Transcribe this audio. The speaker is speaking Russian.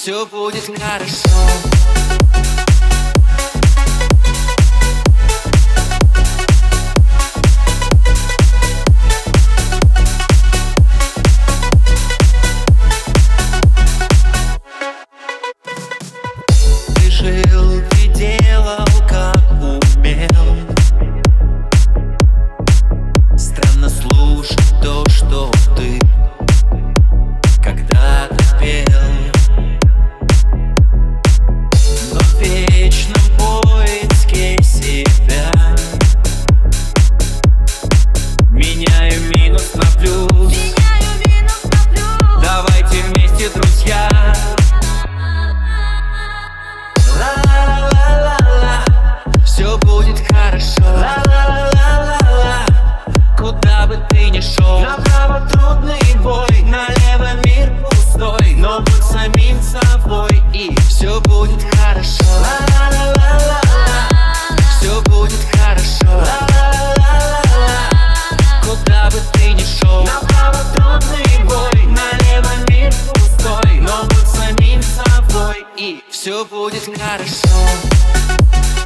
все будет хорошо. Ты жил и делал, как умел. Странно слушать то, что ты когда-то пел. Но в вечном поиске себя меняю минус на плюс. Давайте вместе, друзья. Ла-ла-ла-ла-ла, все будет хорошо. Ла-ла-ла-ла-ла, куда бы ты ни шел. Направо трудный бой, налево мир пустой, но будь самим собой, и все будет хорошо. Ла-ла-ла-ла-ла, все будет хорошо. Ла-ла-ла-ла-ла, куда бы ты ни шел. Направо трудный бой, налево мир пустой, но будь самим собой, и все будет хорошо.